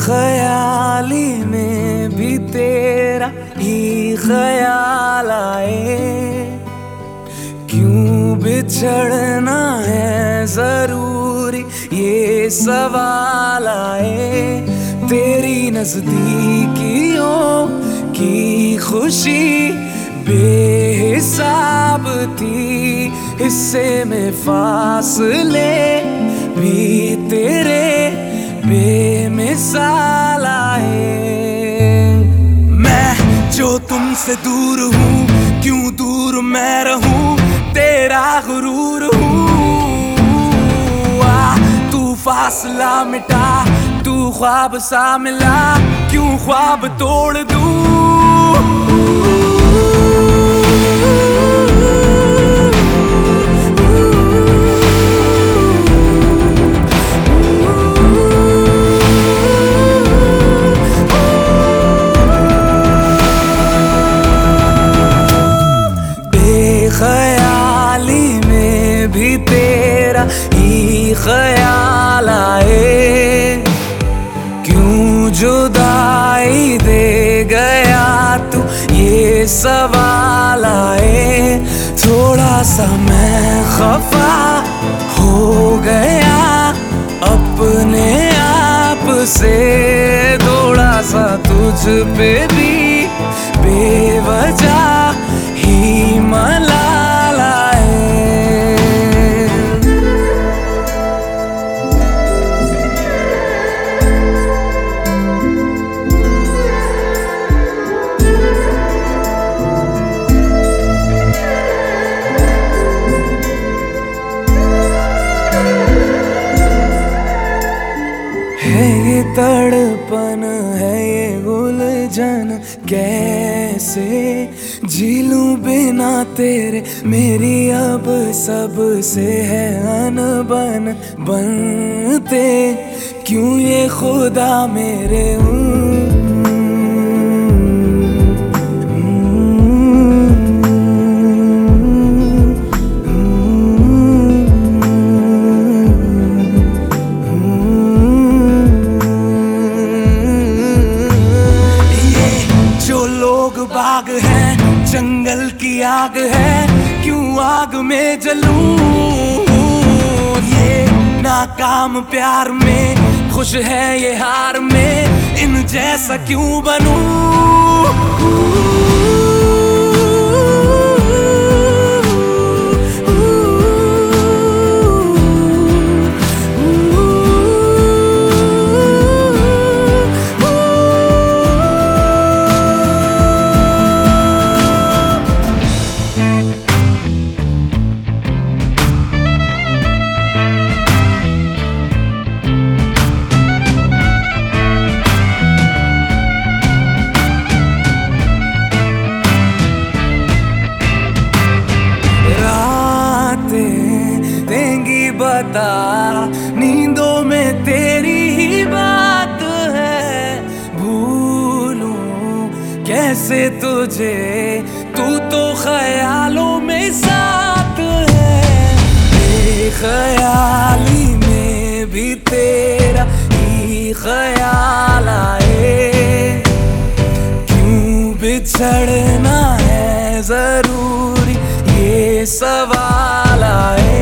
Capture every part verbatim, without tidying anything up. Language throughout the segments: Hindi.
बेख्याली में भी तेरा ही ख्याल आए, क्यों बिछड़ना है जरूरी ये सवाल आए। तेरी नजदीकियों की खुशी बेहिसाब थी, हिस्से में फासले भी तेरे बेमिसाल आए। मैं जो तुमसे दूर हूँ, क्यों दूर मैं रहूँ, तेरा गुरूर हूँ। आ तू फासला मिटा, तू ख्वाब सा मिला, क्यों ख्वाब तोड़ दूँ। ख्याली में भी तेरा ही ख्याल आए, क्यों जुदाई दे गया तू ये सवाल आए। थोड़ा सा मैं खफा हो गया अपने आप से, थोड़ा सा तुझ पे भी बेवजह ही मलाल आए। है ये तड़पन, है ये उलझन, कैसे झीलूं बिना तेरे मेरी अब सब से है अनबन। बनते क्यों ये खुदा मेरे बाग है, जंगल की आग है, क्यों आग में जलूं। ये नाकाम प्यार में खुश है ये हार में, इन जैसा क्यों बनूं। बता नींदों में तेरी ही बात है, भूलूं कैसे तुझे, तू तो ख्यालों में साथ है। बेख्याली में भी तेरा ही ख्याल आए, क्यों बिछड़ना है जरूरी ये सवाल आए।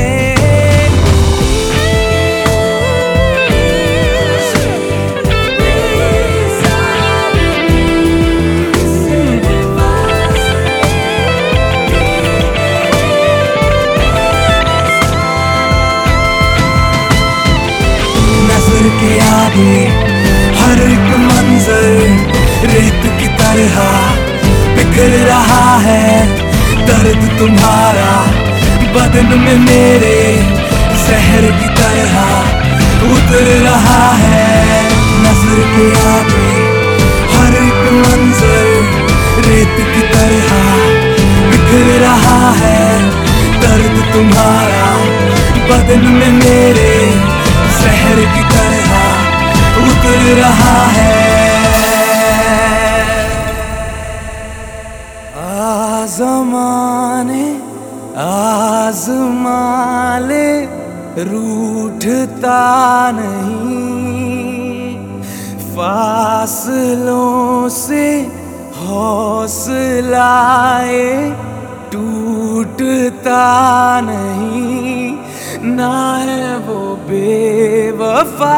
के आगे हर एक मंजर रेत की तरह बिखर रहा है, दर्द तुम्हारा बदन में मेरे जहर की तरह उतर रहा है। नजर के आगे हर एक मंजर रेत की तरह बिखर रहा है, दर्द तुम्हारा बदन में मेरे जहर की तरह उतर रहा है। आज़माने आज़मा ले रूठता नहीं, फासलों से हौसलाए टूटता नहीं, ना है वो बेवफा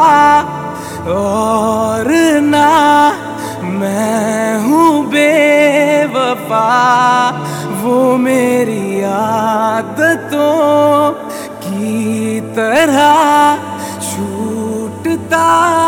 और ना मैं हूँ बेवफा। वो मेरी आदतों की तरह छूटता